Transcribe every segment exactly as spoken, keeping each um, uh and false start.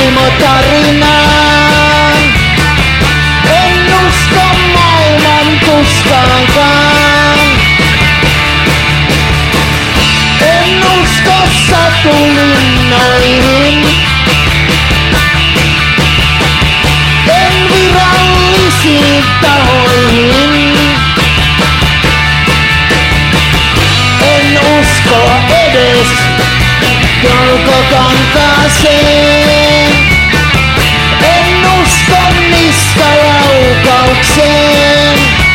vaimotarinaan. En usko maailman tuskaankaan. En usko satulinnoihin. En virallisiin tahoihin. En usko edes jalkakankaaseen. En usko niskalaukaukseen.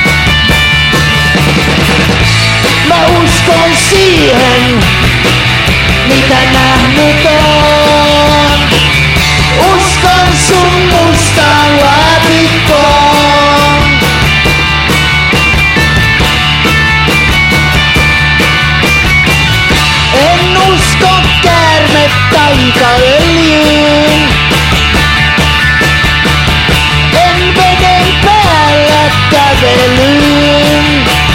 Mä uskon siihen, mitä nähnyt on. Uskon sun mustaan laatikkoon. En usko käärmetaikaöljyyn. En veden päällä kävelyyn.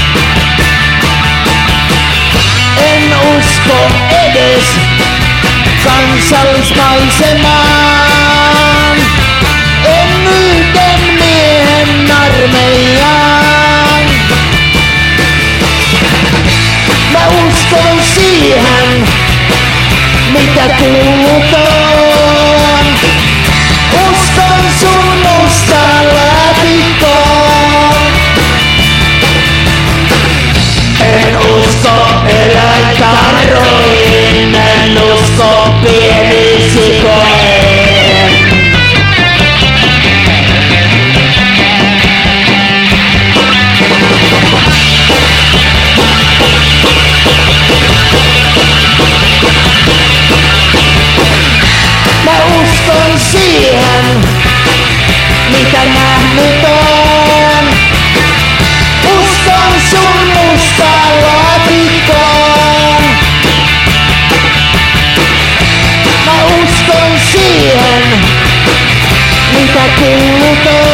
En usko edes kansallismaisemaan. En yhden miehen armeijaan. Mä uskon siihen, mitä kuulut on. Uskon sun mustaan laatikkoon. En usko eläintarroihin, en usko pieniin sikoihin. Mä uskon siihen, mitä nähnyt on. Uskon sun mustaan laatikkoon. Mä uskon siihen, mitä kuulut on.